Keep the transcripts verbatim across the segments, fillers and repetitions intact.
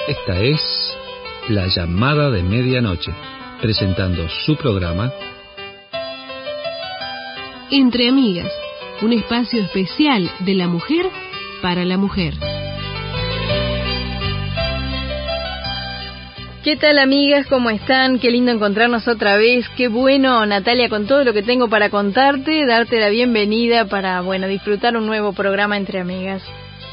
Esta es La Llamada de Medianoche, presentando su programa Entre Amigas, un espacio especial de la mujer para la mujer. ¿Qué tal, amigas? ¿Cómo están? Qué lindo encontrarnos otra vez. Qué bueno, Natalia, con todo lo que tengo para contarte, darte la bienvenida para, bueno, disfrutar un nuevo programa Entre Amigas.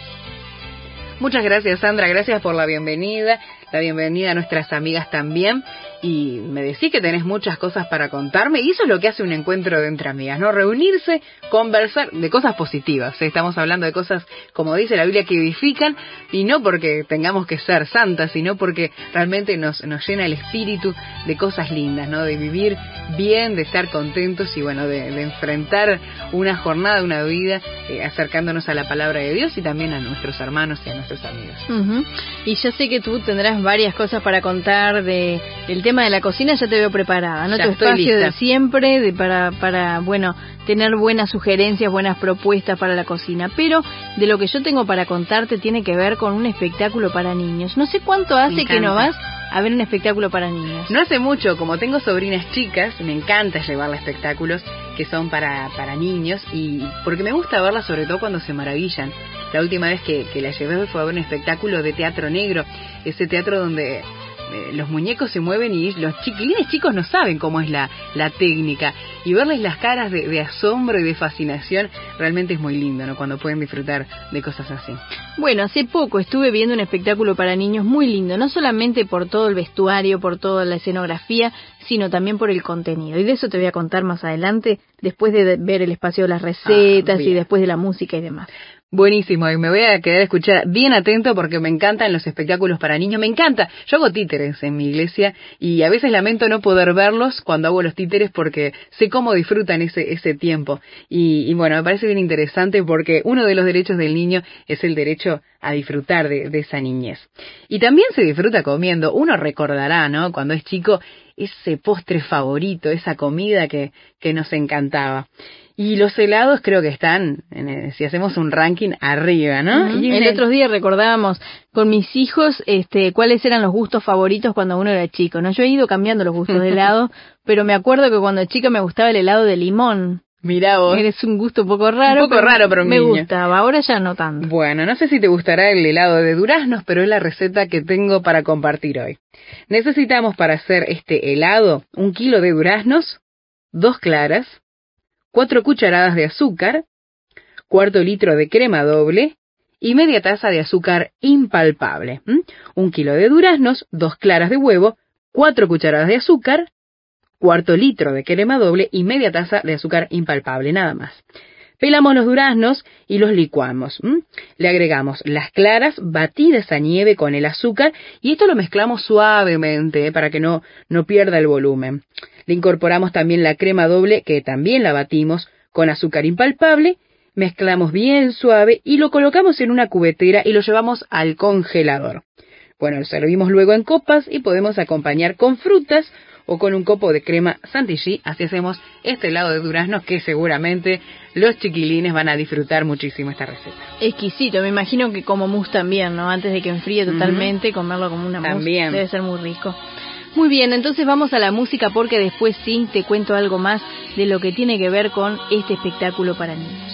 Muchas gracias, Sandra, gracias por la bienvenida, la bienvenida a nuestras amigas también. Y me decís que tenés muchas cosas para contarme, y eso es lo que hace un encuentro de entre amigas, ¿no? Reunirse, conversar de cosas positivas, ¿eh? Estamos hablando de cosas, como dice la Biblia, que edifican, y no porque tengamos que ser santas, sino porque realmente nos, nos llena el espíritu de cosas lindas, ¿no? De vivir bien, de estar contentos y, bueno, de, de enfrentar una jornada, una vida, eh, acercándonos a la palabra de Dios y también a nuestros hermanos y a nuestros amigos. Uh-huh. Y yo sé que tú tendrás varias cosas para contar de el tema de la cocina, ya te veo preparada, ¿no? Ya tu espacio lista. de siempre, de para, para, bueno, tener buenas sugerencias, buenas propuestas para la cocina. Pero de lo que yo tengo para contarte tiene que ver con un espectáculo para niños. No sé cuánto hace que no vas a ver un espectáculo para niños. No hace mucho, como tengo sobrinas chicas, me encanta llevarlas a espectáculos que son para, para niños, y porque me gusta verlas sobre todo cuando se maravillan. La última vez que, que la llevé fue a ver un espectáculo de teatro negro, ese teatro donde Eh, los muñecos se mueven y los chiquilines chicos no saben cómo es la, la técnica, y verles las caras de, de asombro y de fascinación realmente es muy lindo, ¿no? Cuando pueden disfrutar de cosas así. Bueno, hace poco estuve viendo un espectáculo para niños muy lindo, no solamente por todo el vestuario, por toda la escenografía, sino también por el contenido, y de eso te voy a contar más adelante, después de ver el espacio de las recetas ah, y después de la música y demás. Buenísimo, y me voy a quedar a escuchar bien atento porque me encantan los espectáculos para niños, me encanta. Yo hago títeres en mi iglesia y a veces lamento no poder verlos cuando hago los títeres porque sé cómo disfrutan ese ese tiempo. Y, y bueno, me parece bien interesante porque uno de los derechos del niño es el derecho a disfrutar de, de esa niñez. Y también se disfruta comiendo. Uno recordará, ¿no? Cuando es chico, ese postre favorito, esa comida que, que nos encantaba. Y los helados creo que están, en el, si hacemos un ranking, arriba, ¿no? Uh-huh. Y el el... otro día recordábamos con mis hijos este cuáles eran los gustos favoritos cuando uno era chico, ¿no? Yo he ido cambiando los gustos de helado, pero me acuerdo que cuando chica me gustaba el helado de limón. Mirá vos. Es un gusto un poco raro. Un poco pero raro para un me niño. Me gustaba, ahora ya no tanto. Bueno, no sé si te gustará el helado de duraznos, pero es la receta que tengo para compartir hoy. Necesitamos para hacer este helado un kilo de duraznos, dos claras, cuatro cucharadas de azúcar, cuarto litro de crema doble y media taza de azúcar impalpable. ¿Mm? Un kilo de duraznos, dos claras de huevo, cuatro cucharadas de azúcar, cuarto litro de crema doble y media taza de azúcar impalpable, nada más. Pelamos los duraznos y los licuamos. ¿Mm? Le agregamos las claras batidas a nieve con el azúcar y esto lo mezclamos suavemente, ¿eh? Para que no, no pierda el volumen. Le incorporamos también la crema doble, que también la batimos con azúcar impalpable, mezclamos bien suave y lo colocamos en una cubetera y lo llevamos al congelador. Bueno, lo servimos luego en copas y podemos acompañar con frutas o con un copo de crema chantilly. Así hacemos este helado de duraznos que seguramente los chiquilines van a disfrutar muchísimo esta receta. Exquisito, me imagino que como mousse también, ¿no? Antes de que enfríe totalmente, uh-huh. comerlo como una mousse también debe ser muy rico. Muy bien, entonces vamos a la música porque después sí te cuento algo más de lo que tiene que ver con este espectáculo para niños.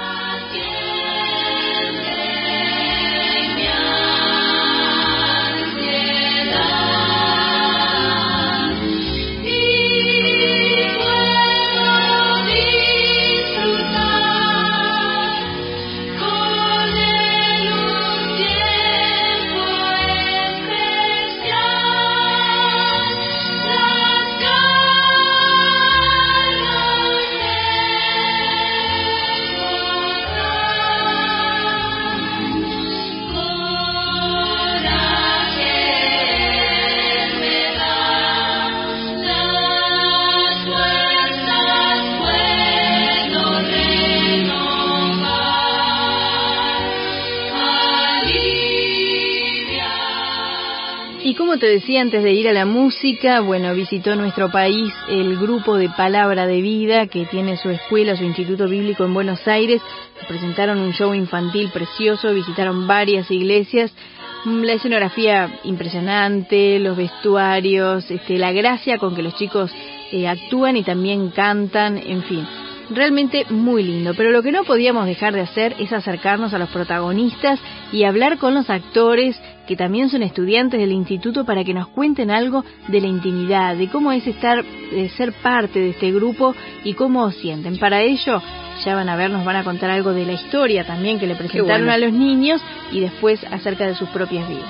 Y como te decía antes de ir a la música, bueno, visitó nuestro país el grupo de Palabra de Vida, que tiene su escuela, su instituto bíblico en Buenos Aires. Presentaron un show infantil precioso, visitaron varias iglesias La escenografía impresionante, los vestuarios, este, la gracia con que los chicos eh, actúan y también cantan, en fin, realmente muy lindo. Pero lo que no podíamos dejar de hacer es acercarnos a los protagonistas y hablar con los actores, que también son estudiantes del instituto, para que nos cuenten algo de la intimidad, de cómo es estar, de ser parte de este grupo y cómo sienten. Para ello, ya van a ver, nos van a contar algo de la historia también que le presentaron bueno. a los niños, y después acerca de sus propias vidas.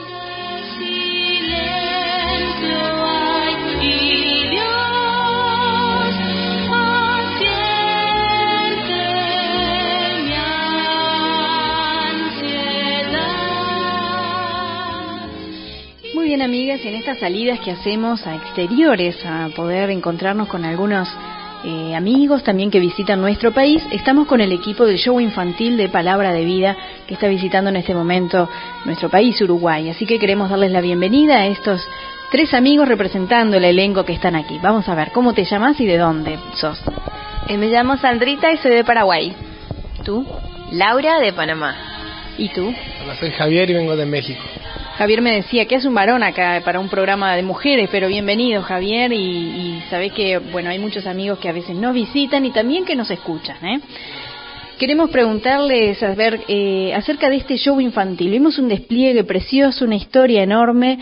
Muy bien, amigas, y en estas salidas que hacemos a exteriores, a poder encontrarnos con algunos Eh, amigos también que visitan nuestro país, estamos con el equipo del show infantil de Palabra de Vida, que está visitando en este momento nuestro país, Uruguay. Así que queremos darles la bienvenida a estos tres amigos representando el elenco que están aquí. Vamos a ver, ¿cómo te llamas y de dónde sos? Eh, me llamo Sandrita y soy de Paraguay. ¿Tú? Laura, de Panamá. ¿Y tú? Hola, soy Javier y vengo de México. Javier me decía que es un varón acá para un programa de mujeres, pero bienvenido, Javier, y, y sabés que, bueno, hay muchos amigos que a veces nos visitan y también que nos escuchan, ¿eh? Queremos preguntarles a ver, eh, acerca de este show infantil. Vimos un despliegue precioso, una historia enorme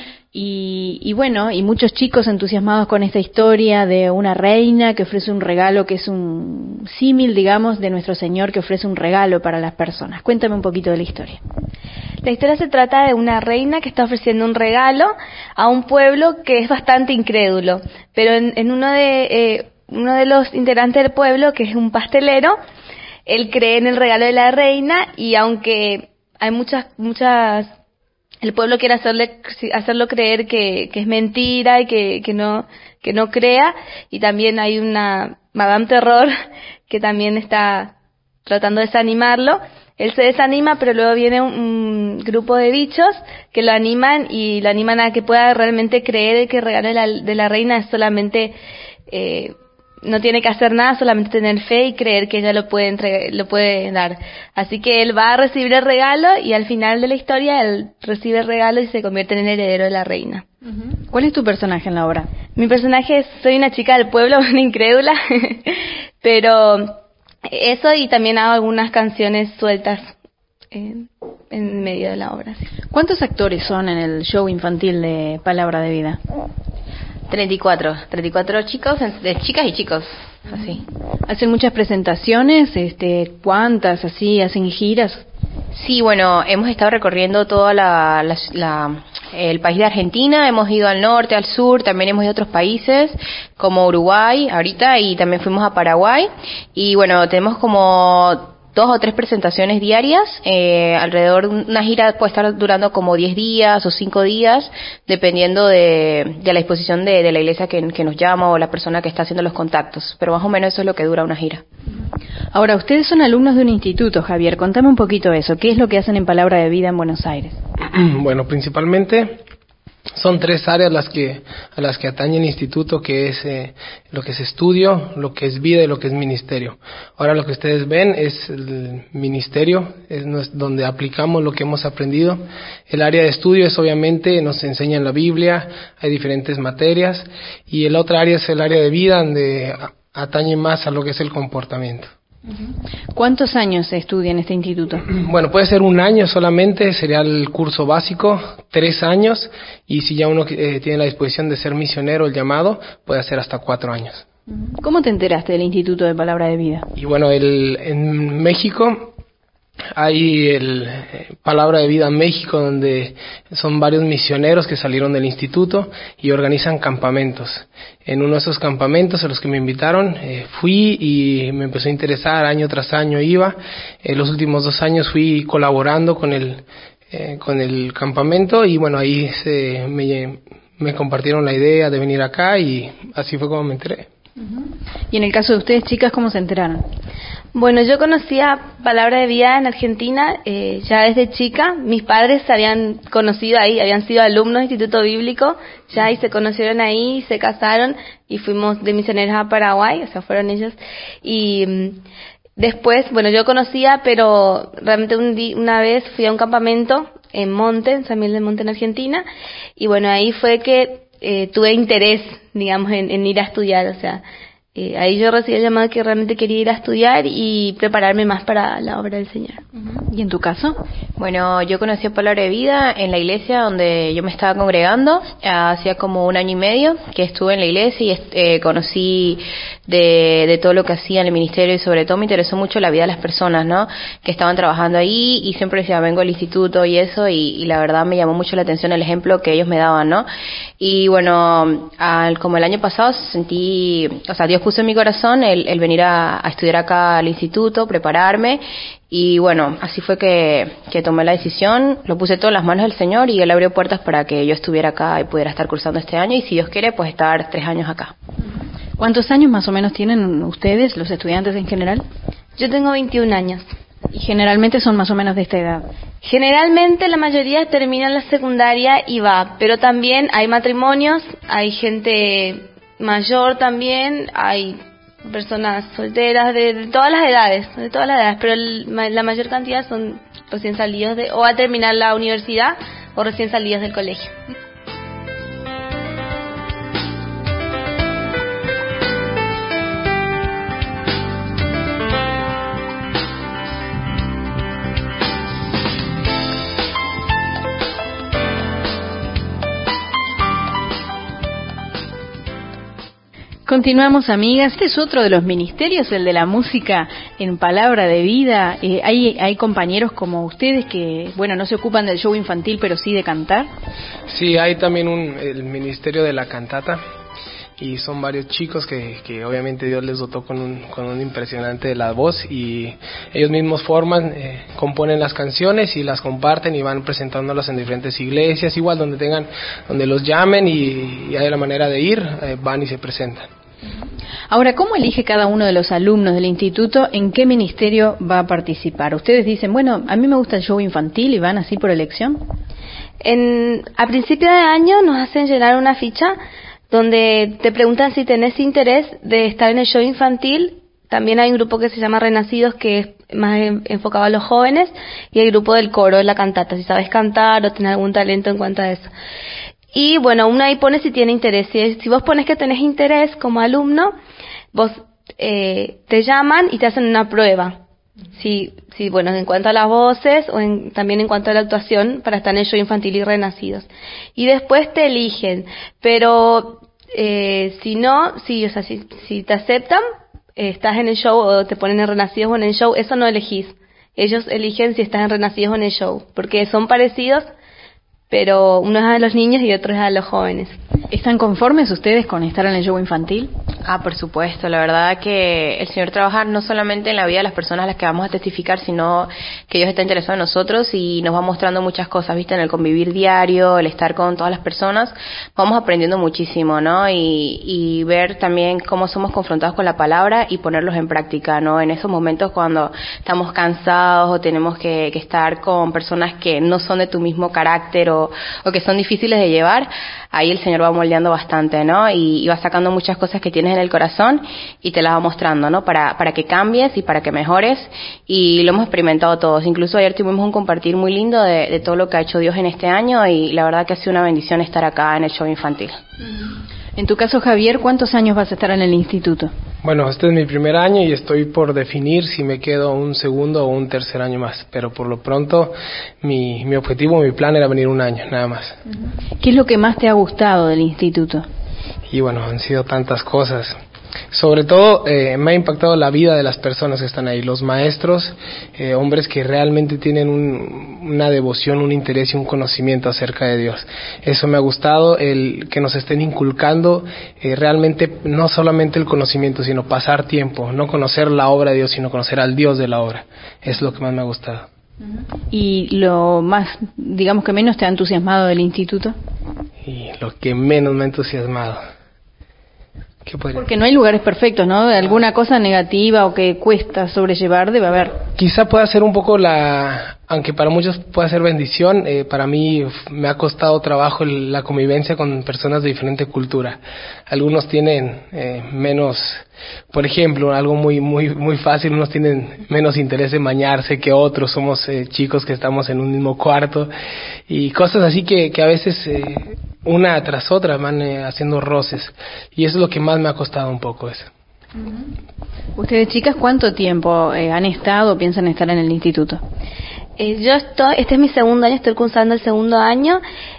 y, y bueno, y muchos chicos entusiasmados con esta historia de una reina que ofrece un regalo, que es un símil, digamos, de nuestro Señor, que ofrece un regalo para las personas. Cuéntame un poquito de la historia. La historia se trata de una reina que está ofreciendo un regalo a un pueblo que es bastante incrédulo, pero en, en uno de eh, uno de los integrantes del pueblo, que es un pastelero, él cree en el regalo de la reina, y aunque hay muchas muchas el pueblo quiere hacerle hacerlo creer que, que es mentira y que, que no que no crea, y también hay una Madame Terror que también está tratando de desanimarlo. Él se desanima, pero luego viene un, un grupo de bichos que lo animan y lo animan a que pueda realmente creer que el regalo de la, de la reina es solamente, eh, no tiene que hacer nada, solamente tener fe y creer que ella lo puede entregar, lo puede dar. Así que él va a recibir el regalo, y al final de la historia él recibe el regalo y se convierte en el heredero de la reina. Uh-huh. ¿Cuál es tu personaje en la obra? Mi personaje es, soy una chica del pueblo, una incrédula, pero eso, y también hago algunas canciones sueltas en, en medio de la obra. Sí. ¿Cuántos actores son en el show infantil de Palabra de Vida? treinta y cuatro, treinta y cuatro chicos, de chicas y chicos, así. ¿Hacen muchas presentaciones? Este, ¿cuántas? Así, ¿hacen giras? Sí, bueno, hemos estado recorriendo todo la, la, la, el país de Argentina, hemos ido al norte, al sur, también hemos ido a otros países como Uruguay ahorita, y también fuimos a Paraguay, y bueno, tenemos como dos o tres presentaciones diarias, eh, alrededor de una gira puede estar durando como diez días o cinco días, dependiendo de, de la disposición de, de la iglesia que, que nos llama o la persona que está haciendo los contactos, pero más o menos eso es lo que dura una gira. Ahora, ustedes son alumnos de un instituto, Javier, contame un poquito eso, ¿qué es lo que hacen en Palabra de Vida en Buenos Aires? Bueno, principalmente son tres áreas las que a las que atañe el instituto, que es eh, lo que es estudio, lo que es vida y lo que es ministerio. Ahora lo que ustedes ven es el ministerio, es donde aplicamos lo que hemos aprendido. El área de estudio es, obviamente, nos enseñan la Biblia, hay diferentes materias, y el otra área es el área de vida, donde atañe más a lo que es el comportamiento. ¿Cuántos años se estudia en este instituto? Bueno, puede ser un año solamente, sería el curso básico, tres años, y si ya uno eh, tiene la disposición de ser misionero, el llamado, puede hacer hasta cuatro años. ¿Cómo te enteraste del Instituto de Palabra de Vida? Y bueno, el, en México hay el eh, Palabra de Vida México, donde son varios misioneros que salieron del instituto y organizan campamentos. En uno de esos campamentos a los que me invitaron, eh, fui y me empezó a interesar, año tras año iba. En los últimos dos años fui colaborando con el, eh, con el campamento, y bueno, ahí se, me, me compartieron la idea de venir acá, y así fue como me enteré. Uh-huh. Y en el caso de ustedes, chicas, ¿cómo se enteraron? Bueno, yo conocía Palabra de Vida en Argentina eh, ya desde chica. Mis padres se habían conocido ahí, habían sido alumnos del Instituto Bíblico ya, y se conocieron ahí, se casaron y fuimos de misioneros a Paraguay, o sea, fueron ellos. Y um, después, bueno, yo conocía, pero realmente un di- una vez fui a un campamento en Monte, en San Miguel del Monte, en Argentina, y bueno, ahí fue que eh, tuve interés, digamos, en, en ir a estudiar, o sea, eh, ahí yo recibí el llamado que realmente quería ir a estudiar y prepararme más para la obra del Señor. ¿Y en tu caso? Bueno, yo conocí a Palabra de Vida en la iglesia donde yo me estaba congregando, hacía como un año y medio que estuve en la iglesia y eh, conocí de, de todo lo que hacía en el ministerio y sobre todo me interesó mucho la vida de las personas, ¿no? Que estaban trabajando ahí y siempre decía, vengo al instituto y eso y, y la verdad me llamó mucho la atención el ejemplo que ellos me daban, ¿no? Y bueno, al, como el año pasado sentí, o sea, Dios puso en mi corazón el, el venir a, a estudiar acá al instituto, prepararme y bueno, así fue que, que tomé la decisión, lo puse todo en las manos del Señor y Él abrió puertas para que yo estuviera acá y pudiera estar cursando este año y si Dios quiere, pues estar tres años acá. ¿Cuántos años más o menos tienen ustedes, los estudiantes en general? Yo tengo veintiún años. Y generalmente son más o menos de esta edad. Generalmente la mayoría termina la secundaria y va, pero también hay matrimonios, hay gente mayor también, hay personas solteras de, de todas las edades, de todas las edades, pero el, la mayor cantidad son recién salidos de, o a terminar la universidad o recién salidos del colegio. Continuamos, amigas. Este es otro de los ministerios, el de la música en Palabra de Vida. Eh, hay, hay compañeros como ustedes que, bueno, no se ocupan del show infantil, pero sí de cantar. Sí, hay también un, el ministerio de la cantata y son varios chicos que, que obviamente Dios les dotó con un, con un impresionante de la voz y ellos mismos forman, eh, componen las canciones y las comparten y van presentándolas en diferentes iglesias, igual donde tengan, donde los llamen y, y hay la manera de ir, eh, van y se presentan. Ahora, ¿cómo elige cada uno de los alumnos del instituto en qué ministerio va a participar? Ustedes dicen, bueno, a mí me gusta el show infantil y van así por elección. En, a principio de año nos hacen llenar una ficha donde te preguntan si tenés interés de estar en el show infantil. También hay un grupo que se llama Renacidos, que es más enfocado a los jóvenes, y el grupo del coro, de la cantata, si sabes cantar o tenés algún talento en cuanto a eso. Y bueno, uno ahí pone si tiene interés. Si, si vos pones que tenés interés como alumno, vos eh, te llaman y te hacen una prueba. Si, si bueno, en cuanto a las voces o en, también en cuanto a la actuación para estar en el show infantil y Renacidos. Y después te eligen, pero eh, si no, si, o sea, si, si te aceptan, eh, estás en el show o te ponen en Renacidos o en el show, eso no elegís. Ellos eligen si estás en Renacidos o en el show, porque son parecidos, pero uno es a los niños y otro es a los jóvenes. ¿Están conformes ustedes con estar en el show infantil? Ah, por supuesto. La verdad que el Señor trabaja no solamente en la vida de las personas a las que vamos a testificar, sino que Dios está interesado en nosotros y nos va mostrando muchas cosas, ¿viste? En el convivir diario, el estar con todas las personas, vamos aprendiendo muchísimo, ¿no? Y, y ver también cómo somos confrontados con la palabra y ponerlos en práctica, ¿no? En esos momentos cuando estamos cansados o tenemos que, que estar con personas que no son de tu mismo carácter o, o que son difíciles de llevar, ahí el Señor va moldeando bastante, ¿no? Y, y va sacando muchas cosas que tienes en el corazón y te las va mostrando, ¿no? Para, para que cambies y para que mejores. Y lo hemos experimentado todos. Incluso ayer tuvimos un compartir muy lindo de, de todo lo que ha hecho Dios en este año y la verdad que ha sido una bendición estar acá en el show infantil. En tu caso, Javier, ¿cuántos años vas a estar en el instituto? Bueno, este es mi primer año y estoy por definir si me quedo un segundo o un tercer año más, pero por lo pronto mi, mi objetivo, mi plan era venir un año, nada más. ¿Qué es lo que más te ha gustado del instituto? Y bueno, han sido tantas cosas. Sobre todo eh, me ha impactado la vida de las personas que están ahí, los maestros, eh, hombres que realmente tienen un, una devoción, un interés y un conocimiento acerca de Dios. Eso me ha gustado, el que nos estén inculcando eh, realmente no solamente el conocimiento, sino pasar tiempo, no conocer la obra de Dios, sino conocer al Dios de la obra. Es lo que más me ha gustado. ¿Y lo más, digamos que menos te ha entusiasmado del instituto? Y lo que menos me ha entusiasmado. Porque no hay lugares perfectos, ¿no? ¿Alguna cosa negativa o que cuesta sobrellevar debe haber? Quizá pueda ser un poco la aunque para muchos puede ser bendición, eh, para mí me ha costado trabajo el, la convivencia con personas de diferente cultura. Algunos tienen eh, menos, por ejemplo, algo muy muy muy fácil, unos tienen menos interés en bañarse que otros, somos eh, chicos que estamos en un mismo cuarto y cosas así que, que a veces eh, una tras otra van eh, haciendo roces, y eso es lo que más me ha costado un poco eso. Ustedes, chicas, ¿cuánto tiempo eh, han estado o piensan estar en el instituto? Eh, yo estoy, este es mi segundo año, estoy cursando el segundo año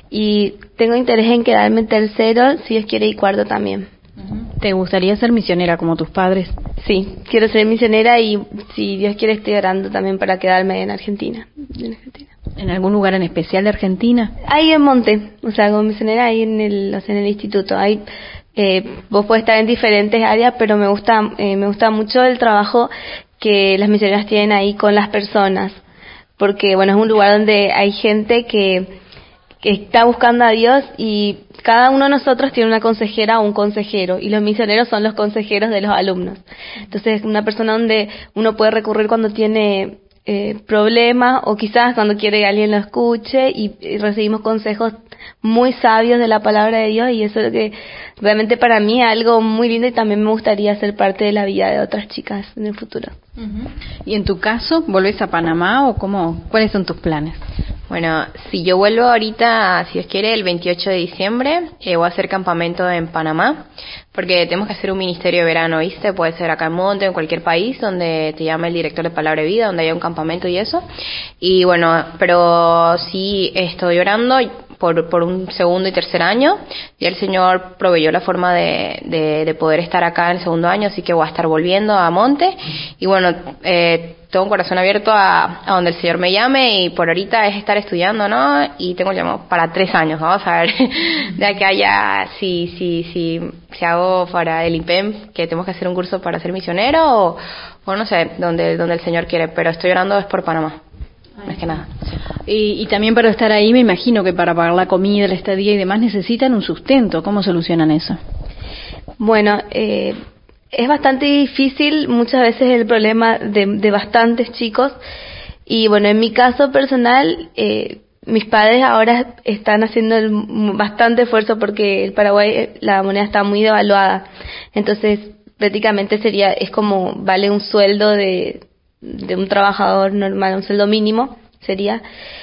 y tengo interés en quedarme en tercero, si Dios quiere, y cuarto también. ¿Te gustaría ser misionera como tus padres? Sí, quiero ser misionera y si Dios quiere estoy orando también para quedarme en Argentina. En Argentina. ¿En algún lugar en especial de Argentina? Ahí en Monte, o sea, como misionera ahí en el, o sea, en el instituto. Ahí eh, vos podés estar en diferentes áreas, pero me gusta, eh, me gusta mucho el trabajo que las misioneras tienen ahí con las personas, porque bueno, es un lugar donde hay gente que, que está buscando a Dios y cada uno de nosotros tiene una consejera o un consejero, y los misioneros son los consejeros de los alumnos. Entonces, es una persona donde uno puede recurrir cuando tiene eh, problemas, o quizás cuando quiere que alguien lo escuche, y, y recibimos consejos muy sabios de la palabra de Dios, y eso es lo que realmente para mí es algo muy lindo, y también me gustaría ser parte de la vida de otras chicas en el futuro. Uh-huh. ¿Y en tu caso, volvés a Panamá o cómo? ¿Cuáles son tus planes? Bueno, si yo vuelvo ahorita, si Dios quiere, el veintiocho de diciembre, eh, voy a hacer campamento en Panamá, porque tenemos que hacer un ministerio de verano, ¿viste? Puede ser acá en Monte, en cualquier país, donde te llame el director de Palabra de Vida, donde haya un campamento y eso. Y bueno, pero sí estoy orando por, por un segundo y tercer año, y el Señor proveyó la forma de, de, de poder estar acá en el segundo año, así que voy a estar volviendo a Monte. Y bueno, eh, tengo un corazón abierto a, a donde el Señor me llame, y por ahorita es estar estudiando, ¿no? Y tengo el llamado para tres años, vamos a ver de que haya, si, si, si, si hago para el I P E M, que tenemos que hacer un curso para ser misionero, o, o no sé, donde, donde el Señor quiere, pero estoy orando es por Panamá, más que nada. Sí. Y, y también para estar ahí, me imagino que para pagar la comida, la estadía y demás necesitan un sustento. ¿Cómo solucionan eso? Bueno, eh... es bastante difícil muchas veces el problema de, de bastantes chicos, y bueno, en mi caso personal, eh, mis padres ahora están haciendo el, bastante esfuerzo porque el Paraguay, la moneda está muy devaluada, entonces prácticamente sería, es como vale un sueldo de, de un trabajador normal, un sueldo mínimo sería,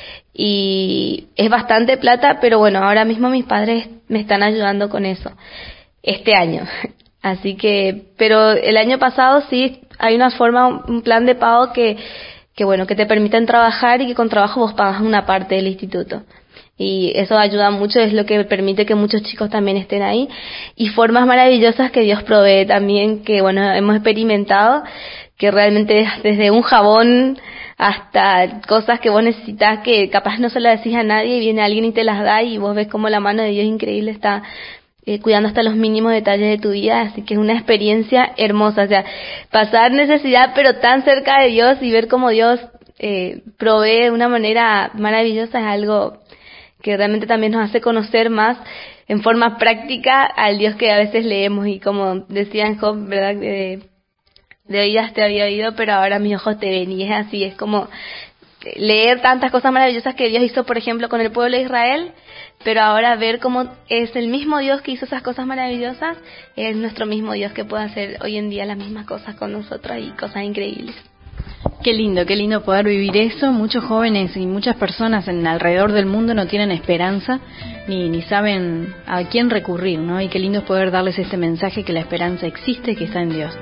y es bastante plata, pero bueno, ahora mismo mis padres me están ayudando con eso, este año. Así que, pero el año pasado sí hay una forma, un plan de pago que, que bueno, que te permiten trabajar y que con trabajo vos pagas una parte del instituto. Y eso ayuda mucho, es lo que permite que muchos chicos también estén ahí. Y formas maravillosas que Dios provee también, que bueno, hemos experimentado, que realmente desde un jabón hasta cosas que vos necesitas que capaz no se las decís a nadie y viene alguien y te las da, y vos ves cómo la mano de Dios increíble está Eh, cuidando hasta los mínimos detalles de tu vida, así que es una experiencia hermosa, o sea, pasar necesidad pero tan cerca de Dios y ver cómo Dios eh, provee de una manera maravillosa es algo que realmente también nos hace conocer más en forma práctica al Dios que a veces leemos, y como decía en Job, ¿verdad? De, de oídas te había oído, pero ahora mis ojos te ven, y es así, es como leer tantas cosas maravillosas que Dios hizo, por ejemplo, con el pueblo de Israel, pero ahora ver cómo es el mismo Dios que hizo esas cosas maravillosas, es nuestro mismo Dios que puede hacer hoy en día las mismas cosas con nosotros, y cosas increíbles. Qué lindo, qué lindo poder vivir eso. Muchos jóvenes y muchas personas en alrededor del mundo no tienen esperanza ni, ni saben a quién recurrir, ¿no? Y qué lindo es poder darles este mensaje que la esperanza existe, que está en Dios.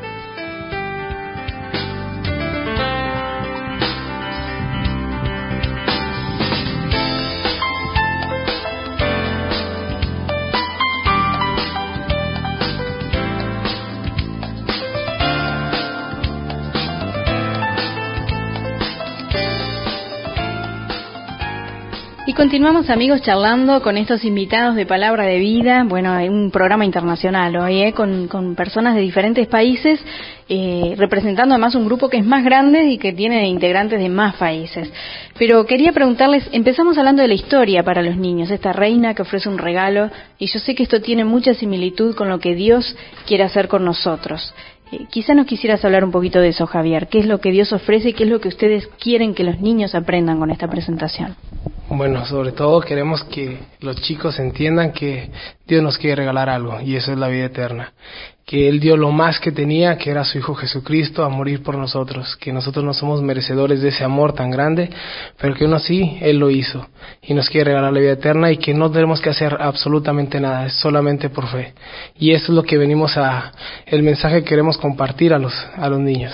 Y continuamos, amigos, charlando con estos invitados de Palabra de Vida. Bueno, hay un programa internacional hoy, ¿eh? con, con personas de diferentes países, eh, representando además un grupo que es más grande y que tiene integrantes de más países. Pero quería preguntarles, empezamos hablando de la historia para los niños, esta reina que ofrece un regalo, y yo sé que esto tiene mucha similitud con lo que Dios quiere hacer con nosotros. Eh, quizá nos quisieras hablar un poquito de eso, Javier. ¿Qué es lo que Dios ofrece y qué es lo que ustedes quieren que los niños aprendan con esta presentación? Bueno, sobre todo queremos que los chicos entiendan que Dios nos quiere regalar algo, y eso es la vida eterna. Que Él dio lo más que tenía, que era su Hijo Jesucristo, a morir por nosotros. Que nosotros no somos merecedores de ese amor tan grande, pero que aún así Él lo hizo. Y nos quiere regalar la vida eterna, y que no tenemos que hacer absolutamente nada, es solamente por fe. Y eso es lo que venimos a, el mensaje que queremos compartir a los, a los niños.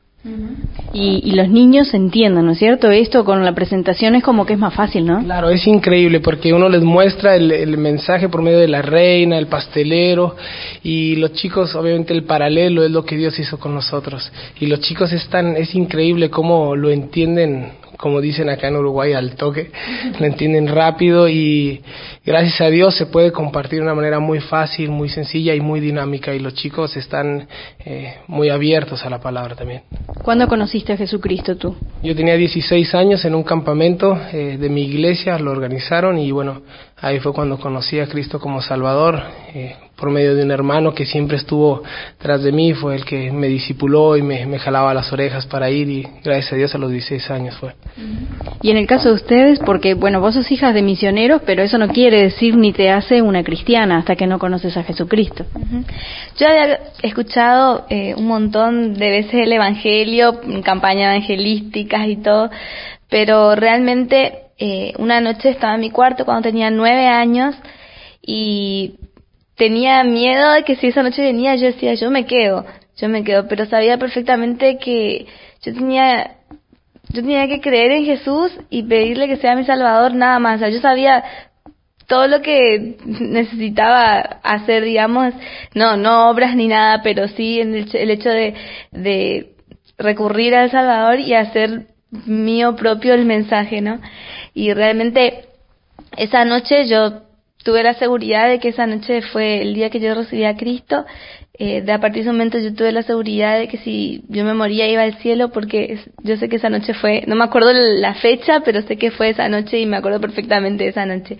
Y, y los niños entiendan, ¿no es cierto? Esto con la presentación es como que es más fácil, ¿no? Claro, es increíble porque uno les muestra el, el mensaje por medio de la reina, el pastelero, y los chicos, obviamente el paralelo es lo que Dios hizo con nosotros. Y los chicos están, es increíble cómo lo entienden, como dicen acá en Uruguay, al toque, lo entienden rápido, y gracias a Dios se puede compartir de una manera muy fácil, muy sencilla y muy dinámica, y los chicos están eh, muy abiertos a la palabra también. ¿Cuándo conociste a Jesucristo tú? Yo tenía dieciséis años en un campamento eh, de mi iglesia, lo organizaron, y bueno, ahí fue cuando conocí a Cristo como Salvador, eh, por medio de un hermano que siempre estuvo tras de mí, fue el que me discipuló y me, me jalaba las orejas para ir, y gracias a Dios a los dieciséis años fue. Y en el caso de ustedes, porque bueno, vos sos hijas de misioneros, pero eso no quiere decir ni te hace una cristiana hasta que no conoces a Jesucristo. Uh-huh. Yo había escuchado eh, un montón de veces el Evangelio, campañas evangelísticas y todo, pero realmente eh, una noche estaba en mi cuarto cuando tenía nueve años y tenía miedo de que si esa noche venía, yo decía, yo me quedo, yo me quedo, pero sabía perfectamente que yo tenía, yo tenía que creer en Jesús y pedirle que sea mi Salvador, nada más. O sea, yo sabía todo lo que necesitaba hacer, digamos, no, no obras ni nada, pero sí en el, el hecho de, de recurrir al Salvador y hacer mío propio el mensaje, ¿no? Y realmente esa noche yo tuve la seguridad de que esa noche fue el día que yo recibí a Cristo. Eh, de a partir de ese momento yo tuve la seguridad de que si yo me moría iba al cielo, porque yo sé que esa noche fue, no me acuerdo la fecha, pero sé que fue esa noche y me acuerdo perfectamente de esa noche.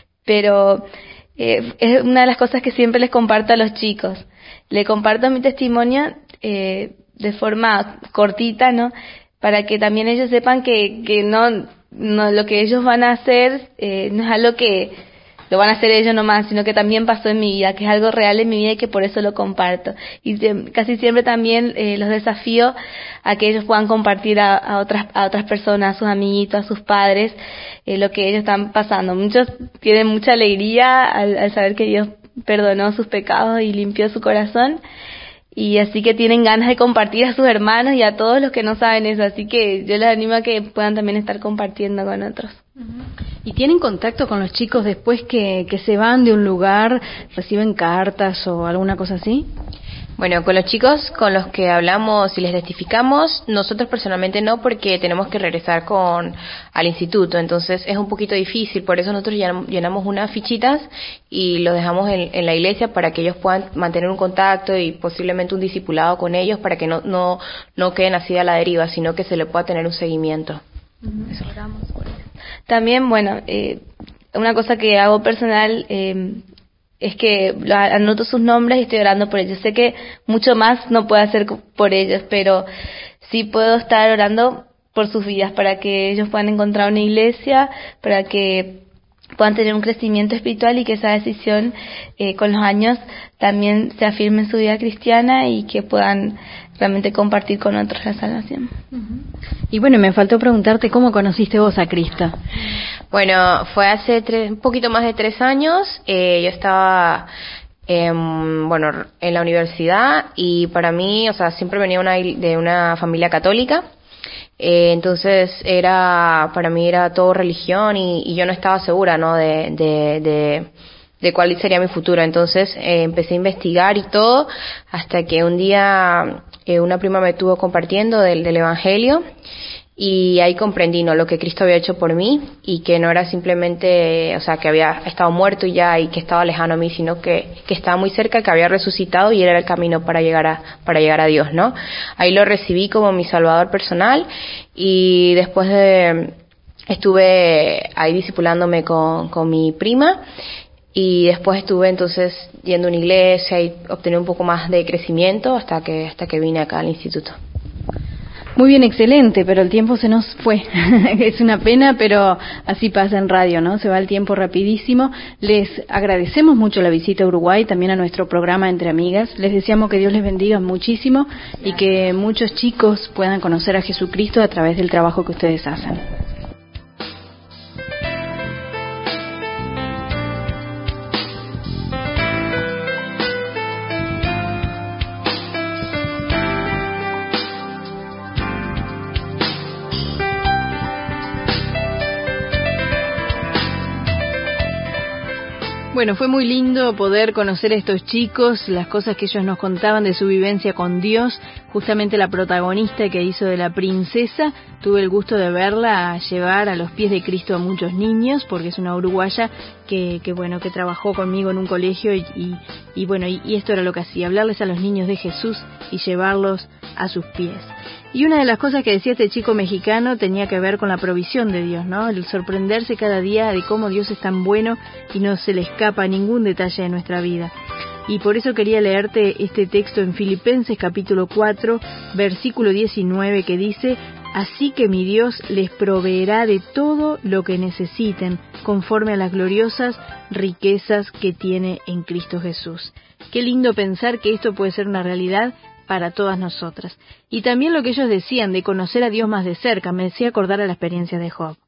Pero eh, es una de las cosas que siempre les comparto a los chicos. Le comparto mi testimonio eh, de forma cortita, ¿no? Para que también ellos sepan que, que no, no lo que ellos van a hacer eh, no es algo que lo van a hacer ellos nomás, sino que también pasó en mi vida, que es algo real en mi vida y que por eso lo comparto. Y de, casi siempre también eh, los desafío a que ellos puedan compartir a, a otras a otras personas, a sus amiguitos, a sus padres, eh, lo que ellos están pasando. Muchos tienen mucha alegría al, al saber que Dios perdonó sus pecados y limpió su corazón, y así que tienen ganas de compartir a sus hermanos y a todos los que no saben eso, así que yo les animo a que puedan también estar compartiendo con otros. ¿Y tienen contacto con los chicos después que, que se van de un lugar, reciben cartas o alguna cosa así? Bueno, con los chicos con los que hablamos y les testificamos, nosotros personalmente no, porque tenemos que regresar con al instituto, entonces es un poquito difícil, por eso nosotros llenamos unas fichitas y los dejamos en, en la iglesia para que ellos puedan mantener un contacto y posiblemente un discipulado con ellos, para que no no no queden así a la deriva, sino que se le pueda tener un seguimiento. Uh-huh. Eso. También, bueno, eh, una cosa que hago personal eh, es que anoto sus nombres y estoy orando por ellos. Sé que mucho más no puedo hacer por ellos, pero sí puedo estar orando por sus vidas, para que ellos puedan encontrar una iglesia, para que puedan tener un crecimiento espiritual y que esa decisión eh, con los años también se afirme en su vida cristiana y que puedan realmente compartir con otros la salvación. Uh-huh. Y bueno, me faltó preguntarte cómo conociste vos a Cristo. Bueno, fue hace tres, un poquito más de tres años. Eh, yo estaba en, bueno, en la universidad, y para mí, o sea, siempre venía una, de una familia católica. Eh, entonces era, para mí era todo religión, y, y yo no estaba segura, ¿no? De, de, de, de cuál sería mi futuro. Entonces eh, empecé a investigar y todo, hasta que un día eh, una prima me estuvo compartiendo del, del Evangelio, y ahí comprendí, ¿no?, lo que Cristo había hecho por mí, y que no era simplemente, o sea, que había estado muerto y ya, y que estaba lejano a mí, sino que, que estaba muy cerca, que había resucitado y era el camino para llegar a, para llegar a Dios, ¿no? Ahí lo recibí como mi Salvador personal, y después de, estuve ahí discipulándome con, con mi prima, y después estuve entonces yendo a una iglesia y obtener un poco más de crecimiento hasta que hasta que vine acá al instituto. Muy bien, excelente, pero el tiempo se nos fue. Es una pena, pero así pasa en radio, ¿no? Se va el tiempo rapidísimo. Les agradecemos mucho la visita a Uruguay, también a nuestro programa Entre Amigas. Les deseamos que Dios les bendiga muchísimo y que muchos chicos puedan conocer a Jesucristo a través del trabajo que ustedes hacen. Bueno, fue muy lindo poder conocer a estos chicos, las cosas que ellos nos contaban de su vivencia con Dios. Justamente la protagonista que hizo de la princesa, tuve el gusto de verla llevar a los pies de Cristo a muchos niños, porque es una uruguaya que, que bueno, que trabajó conmigo en un colegio y, y, y bueno, y, y esto era lo que hacía, hablarles a los niños de Jesús y llevarlos a sus pies. Y una de las cosas que decía este chico mexicano tenía que ver con la provisión de Dios, ¿no? El sorprenderse cada día de cómo Dios es tan bueno y no se le escapa ningún detalle de nuestra vida. Y por eso quería leerte este texto en Filipenses capítulo cuatro, versículo diecinueve, que dice: así que mi Dios les proveerá de todo lo que necesiten, conforme a las gloriosas riquezas que tiene en Cristo Jesús. Qué lindo pensar que esto puede ser una realidad para todas nosotras. Y también lo que ellos decían de conocer a Dios más de cerca, me hacía acordar a la experiencia de Job.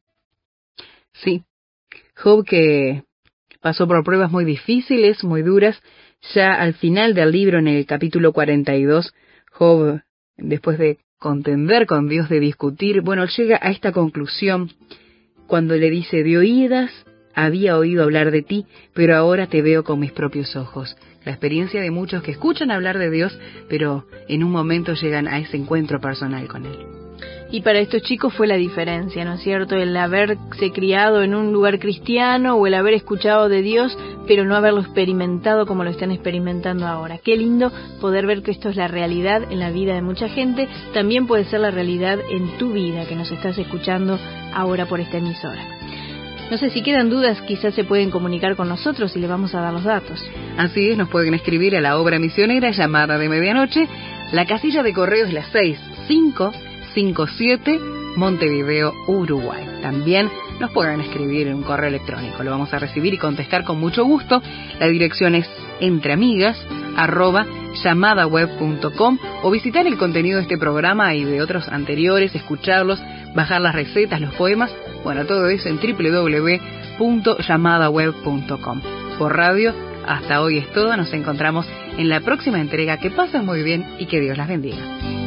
Sí, Job, que pasó por pruebas muy difíciles, muy duras. Ya al final del libro, en el capítulo cuarenta y dos, Job, después de contender con Dios, de discutir, bueno, llega a esta conclusión cuando le dice: de oídas había oído hablar de ti, pero ahora te veo con mis propios ojos. La experiencia de muchos que escuchan hablar de Dios, pero en un momento llegan a ese encuentro personal con Él. Y para estos chicos fue la diferencia, ¿no es cierto? El haberse criado en un lugar cristiano o el haber escuchado de Dios, pero no haberlo experimentado como lo están experimentando ahora. Qué lindo poder ver que esto es la realidad en la vida de mucha gente. También puede ser la realidad en tu vida, que nos estás escuchando ahora por esta emisora. No sé, si quedan dudas, quizás se pueden comunicar con nosotros y le vamos a dar los datos. Así es, nos pueden escribir a la obra misionera Llamada de Medianoche. La casilla de correo es la seis cinco cinco siete, Montevideo, Uruguay. También nos pueden escribir en un correo electrónico. Lo vamos a recibir y contestar con mucho gusto. La dirección es entreamigas arroba llamadaweb punto com, o visitar el contenido de este programa y de otros anteriores, escucharlos, bajar las recetas, los poemas. Bueno, todo eso en doble u doble u doble u punto llamadaweb punto com. Por radio, hasta hoy es todo. Nos encontramos en la próxima entrega. Que pasen muy bien y que Dios las bendiga.